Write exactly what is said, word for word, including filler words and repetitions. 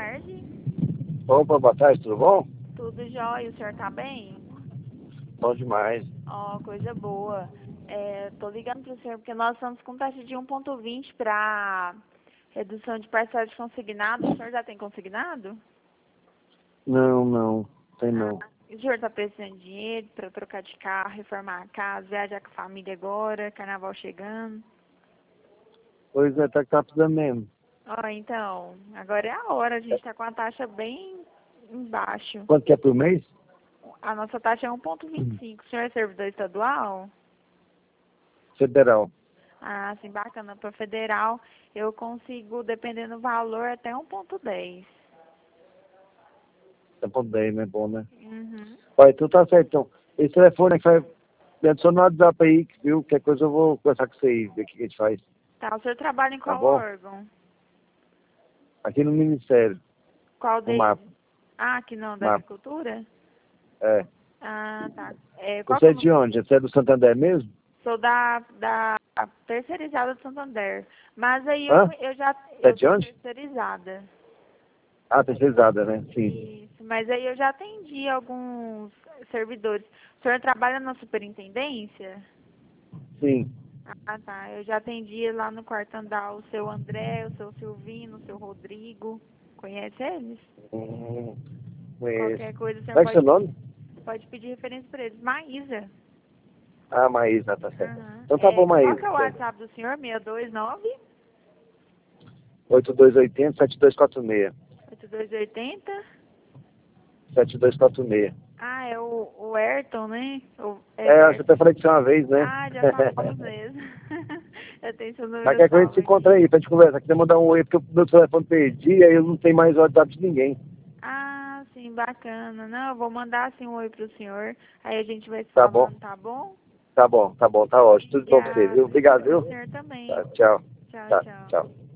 tarde. Opa, boa tarde, tudo bom? Tudo jóia, o senhor tá bem? Bom demais. Ó, coisa boa. É, tô ligando pro senhor porque nós estamos com taxa de um ponto vinte para redução de parcela de consignado. O senhor já tem consignado? Não, não, tem não. Ah, o senhor tá precisando de dinheiro para trocar de carro, reformar a casa, viajar com a família agora, carnaval chegando? Pois é, tá que tá precisando mesmo. Ó, então, agora é a hora, a gente tá com a taxa bem embaixo. Quanto que é por mês? A nossa taxa é um ponto vinte e cinco. O senhor é servidor estadual? Federal. Ah, sim, bacana. Para federal, eu consigo, dependendo do valor, até um ponto dez. Tá por dez, né? Bom, né? Uhum. Olha, tu tá certo, então. Esse telefone é que vai... Me adiciona no WhatsApp aí, viu? Qualquer coisa eu vou conversar com você aí, ver o que a gente faz. Tá, o senhor trabalha em Tá qual bom? órgão? Aqui no Ministério, Qual no deles? mapa. Ah, aqui não, da Mapa. agricultura? É. Ah, tá. É, qual que Você é é o de nome? onde? Você é do Santander mesmo? Sou da, da terceirizada do Santander. Mas aí eu, Hã? eu já, Você é eu de sou onde? terceirizada. Ah, terceirizada, né? Sim. Isso, mas aí eu já atendi alguns servidores. O senhor trabalha na superintendência? Sim. Ah, tá. Eu já atendi lá no quarto andar o seu André, o seu Silvino, o seu Rodrigo. Conhece eles? Hum, conheço. Qualquer coisa, o senhor Como é que é seu pode, nome? pode pedir referência para eles. Maísa. Ah, Maísa, tá certo. Aham. Então tá É, bom, qual Maísa. que é o WhatsApp do senhor? seis dois nove, oito dois oito zero, sete dois quatro seis. oito dois oito zero. sete dois quatro seis. Ah, é o, o Ayrton, né? O É, acho que eu Everton. até falei com você uma vez, né? Ah, já falamos mesmo. Eu tenho seu Mas número qualquer coisa a gente salvo se encontra aqui. aí pra gente conversar. Quiser mandar um oi, porque o meu telefone perdi, aí eu não tenho mais o WhatsApp de ninguém. Ah, sim, bacana. Não, eu vou mandar assim um oi pro senhor. Aí a gente vai se Tá bom? falando, tá bom? Tá bom, tá bom, tá ótimo. Tudo bom pra você, viu? Obrigada. Obrigado, Pro viu? senhor também. Tá, tchau. Tchau, Tá, tchau. tchau.